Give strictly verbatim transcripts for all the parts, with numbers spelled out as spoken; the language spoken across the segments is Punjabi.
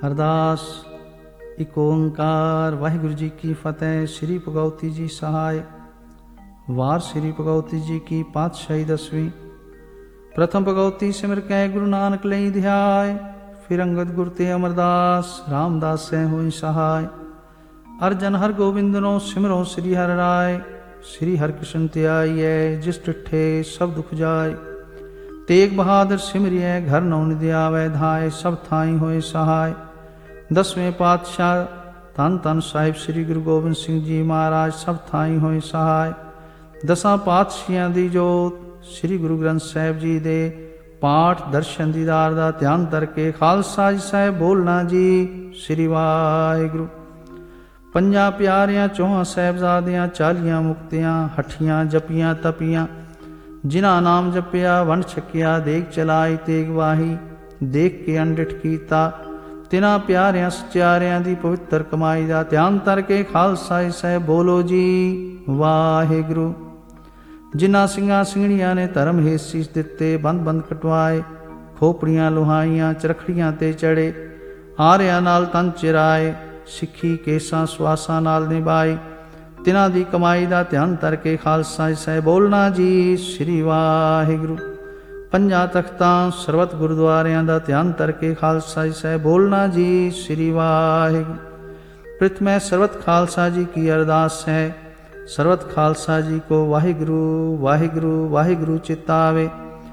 ਅਰਦਾਸ। ਇਕ ਓੰਕਾਰ। ਵਾਹਿਗੁਰੂ ਜੀ ਕੀ ਫਤਿਹ। ਸ੍ਰੀ ਭਗਉਤੀ ਜੀ ਸਹਾਇ। ਵਾਰ ਸ੍ਰੀ ਭਗਉਤੀ ਜੀ ਕੀ ਪਾਤਸ਼ਾਹੀ ਦਸਵੀਂ। ਪ੍ਰਥਮ ਭਗਉਤੀ ਸਿਮਰ ਕੈ ਗੁਰੂ ਨਾਨਕ ਲਈ ਧਿਆਇ। ਫਿਰ ਅੰਗਦ ਗੁਰ ਤੇ ਅਮਰਦਾਸ ਰਾਮਦਾਸ ਸੈ ਹੋਈ ਸਹਾਇ। ਅਰਜਨ ਹਰ ਗੋਬਿੰਦਨੋ ਸਿਮਰੋ ਸ੍ਰੀ ਹਰਿ ਰਾਇ। ਸ੍ਰੀ ਹਰਿ ਕ੍ਰਿਸ਼ਨ ਤੇ ਆਈਐ ਜਿਸ ਡਿਠੇ ਸਭ ਦੁਖ ਜਾਇ। ਤੇਗ ਬਹਾਦਰ ਸਿਮਰਿਐ ਘਰ ਨੌ ਨਿਧਿ ਆਵੈ ਧਾਇ। ਸਭ ਥਾਈ ਹੋਏ ਸਹਾਇ। ਦਸਵੇਂ ਪਾਤਸ਼ਾਹ ਧੰਨ ਧੰਨ ਸਾਹਿਬ ਸ੍ਰੀ ਗੁਰੂ ਗੋਬਿੰਦ ਸਿੰਘ ਜੀ ਮਹਾਰਾਜ ਸਭ ਥਾਈ ਹੋਏ ਸਹਾਇ। ਦਸਾਂ ਪਾਤਸ਼ਾਹੀਆਂ ਦੀ ਜੋਤ ਸ੍ਰੀ ਗੁਰੂ ਗ੍ਰੰਥ ਸਾਹਿਬ ਜੀ ਦੇ ਪਾਠ ਦਰਸ਼ਨ ਦੀਦਾਰ ਦਾ ਧਿਆਨ ਧਰ ਕੇ ਖਾਲਸਾ ਜੀ ਸਾਹਿਬ ਬੋਲਣਾ ਜੀ। ਸ੍ਰੀ ਵਾਹਿਗੁਰੂ। ਪੰਜਾਂ ਪਿਆਰਿਆਂ ਚੌਹਾਂ ਸਾਹਿਬਜ਼ਾਦਿਆਂ ਚਾਲੀਆਂ ਮੁਕਤਿਆਂ ਹੱਠੀਆਂ ਜਪੀਆਂ ਤਪੀਆਂ। ਜਿਨ੍ਹਾਂ ਨਾਮ ਜਪਿਆ ਵੰਡ ਛਕਿਆ ਦੇਗ ਚਲਾਈ ਤੇਗ ਵਾਹੀ। ਦੇਖ ਕੇ ਅਣਡਿਠ ਕੀਤਾ ਤਿਨਾਂ ਪਿਆਰਿਆਂ ਸਚਿਆਰਿਆਂ ਦੀ ਪਵਿੱਤਰ ਕਮਾਈ ਦਾ ਧਿਆਨ ਧਰ ਕੇ ਖਾਲਸਾ ਜੀ ਸਾਹਿਬ ਬੋਲੋ ਜੀ। ਵਾਹਿਗੁਰੂ। ਜਿਨ੍ਹਾਂ ਸਿੰਘਾਂ ਸਿੰਘਣੀਆਂ ਨੇ ਧਰਮ ਹੇਤ ਸੀਸ ਦਿੱਤੇ ਬੰਦ ਬੰਦ ਕਟਵਾਏ। ਖੋਪੜੀਆਂ ਲੁਹਾਈਆਂ ਚਰਖੜੀਆਂ ਤੇ ਚੜੇ। ਆਰਿਆਂ ਨਾਲ ਤਨ ਚਿਰਾਏ। ਸਿੱਖੀ ਕੇਸਾਂ ਸੁਆਸਾਂ ਨਾਲ ਨਿਭਾਈ। ਤਿਨਾਂ ਦੀ ਕਮਾਈ ਦਾ ਧਿਆਨ ਧਰ ਕੇ ਖਾਲਸਾ ਜੀ ਸਾਹਿਬ ਬੋਲਣਾ ਜੀ। ਸ੍ਰੀ ਵਾਹਿਗੁਰੂ। ਪੰਜਾਂ ਤਖਤਾਂ ਸਰਬਤ ਗੁਰਦੁਆਰਿਆਂ ਦਾ ਧਿਆਨ ਧਰ ਕੇ ਖਾਲਸਾ ਜੀ ਸਾਹਿਬ ਬੋਲਣਾ ਜੀ। ਸ੍ਰੀ ਵਾਹਿਗੁਰੂ। ਪ੍ਰਥਮੇ ਸਰਬਤ ਖਾਲਸਾ ਜੀ ਕੀ ਅਰਦਾਸ ਹੈ। ਸਰਬਤ ਖਾਲਸਾ ਜੀ ਕੋ ਵਾਹਿਗੁਰੂ ਵਾਹਿਗੁਰੂ ਵਾਹਿਗੁਰੂ ਚਿਤਾਵੇ।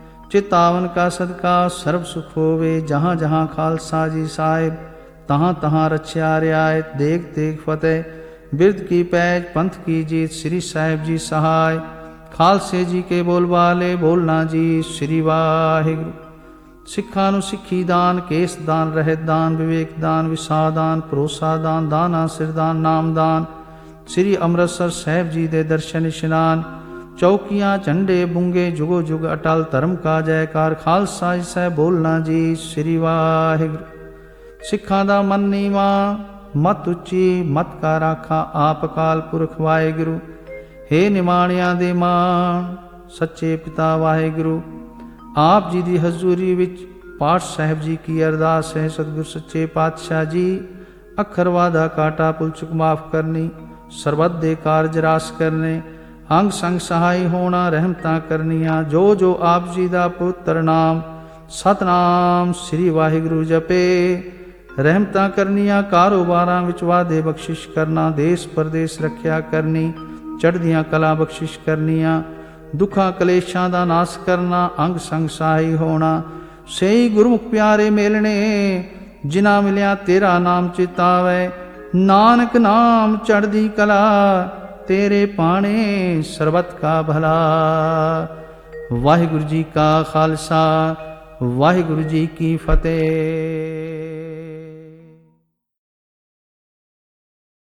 ਚਿਤਾਵਨ ਕਾ ਸਦਕਾ ਸਰਬ ਸੁਖ ਹੋਵੇ। ਜਹਾਂ ਜਹਾਂ ਖਾਲਸਾ ਜੀ ਸਾਹਿਬ ਤਹਾਂ ਤਹਾਂ ਰਚਿਆ ਰਿਆਇਤ। ਦੇਗ ਤੇਗ ਫਤਿਹ ਬਿਰਧ ਕੀ ਪੈਜ ਪੰਥ ਕੀ ਜੀਤ। ਸ੍ਰੀ ਸਾਹਿਬ ਜੀ ਸਹਾਇ। ਖਾਲਸੇ ਜੀ ਕੇ ਬੋਲ ਵਾਲੇ ਬੋਲਣਾ ਜੀ। ਸ੍ਰੀ ਵਾਹਿਗੁਰੂ। ਸਿੱਖਾਂ ਨੂੰ ਸਿੱਖੀ ਦਾਨ ਕੇਸ ਦਾਨ ਰਹਿਤ ਦਾਨ ਵਿਵੇਕ ਦਾਨ ਵਿਸਾ ਦਾਨ ਭਰੋਸਾ ਦਾਨ ਦਾਨਾ ਸਿਰਦਾਨ ਨਾਮ ਦਾਨ। ਸ੍ਰੀ ਅੰਮ੍ਰਿਤਸਰ ਸਾਹਿਬ ਜੀ ਦੇ ਦਰਸ਼ਨ ਇਸ਼ਨਾਨ। ਚੌਕੀਆਂ ਝੰਡੇ ਬੁੰਗੇ ਜੁਗੋ ਜੁਗ ਅਟਲ ਧਰਮ ਕਾ ਜੈਕਾਰ। ਖਾਲਸਾ ਜੀ ਸਾਹਿਬ ਬੋਲਣਾ ਜੀ। ਸ੍ਰੀ ਵਾਹਿਗੁਰੂ। ਸਿੱਖਾਂ ਦਾ ਮਨ ਨੀਵਾਂ ਮਤ ਉੱਚੀ ਮਤ ਕਾ ਰਾਖਾ ਆਪ ਅਕਾਲ ਪੁਰਖ ਵਾਹਿਗੁਰੂ। ਹੇ ਨਿਮਾਣਿਆਂ ਦੇ ਮਾਣ ਸੱਚੇ ਪਿਤਾ ਵਾਹਿਗੁਰੂ। ਆਪ ਜੀ ਦੀ ਹਜ਼ੂਰੀ ਵਿੱਚ ਪਾਠ ਸਾਹਿਬ ਜੀ ਕੀ ਅਰਦਾਸ ਹੈ। ਸਤਿਗੁਰ ਸੱਚੇ ਪਾਤਸ਼ਾਹ ਜੀ ਅੱਖਰ ਵਾਧਾ ਕਾਟਾ ਭੁਲ ਚੁੱਕ ਮਾਫ ਕਰਨੀ। ਸਰਬੱਤ ਦੇ ਕਾਰਜ ਰਾਸ ਕਰਨੇ। ਅੰਗ ਸੰਗ ਸਹਾਈ ਹੋਣਾ ਰਹਿਮਤਾਂ ਕਰਨੀਆਂ। ਜੋ ਜੋ ਆਪ ਜੀ ਦਾ ਪਵਿੱਤਰ ਨਾਮ ਸਤਨਾਮ ਸ੍ਰੀ ਵਾਹਿਗੁਰੂ ਜਪੇ ਰਹਿਮਤਾਂ ਕਰਨੀਆਂ। ਕਾਰੋਬਾਰਾਂ ਵਿੱਚ ਵਾਧੇ ਬਖਸ਼ਿਸ਼ ਕਰਨਾ। ਦੇਸ਼ ਪਰਦੇਸ ਰੱਖਿਆ ਕਰਨੀ। ਚੜ੍ਹਦੀਆਂ ਕਲਾ ਬਖਸ਼ਿਸ਼ ਕਰਨੀਆਂ। ਦੁੱਖਾਂ ਕਲੇਸ਼ਾਂ ਦਾ ਨਾਸ ਕਰਨਾ। ਅੰਗ ਸੰਗ ਸਹਾਈ ਹੋਣਾ। ਸਹੀ ਗੁਰਮੁਖ ਪਿਆਰੇ ਮੇਲਣੇ ਜਿਨ੍ਹਾਂ ਮਿਲਿਆ ਤੇਰਾ ਨਾਮ ਚਿਤਾਵੈ। ਨਾਨਕ ਨਾਮ ਚੜ੍ਹਦੀ ਕਲਾ ਤੇਰੇ ਪਾਣੇ ਸਰਬਤ ਕਾ ਭਲਾ। ਵਾਹਿਗੁਰੂ ਜੀ ਕਾ ਖਾਲਸਾ ਵਾਹਿਗੁਰੂ ਜੀ ਕੀ ਫਤਿਹ।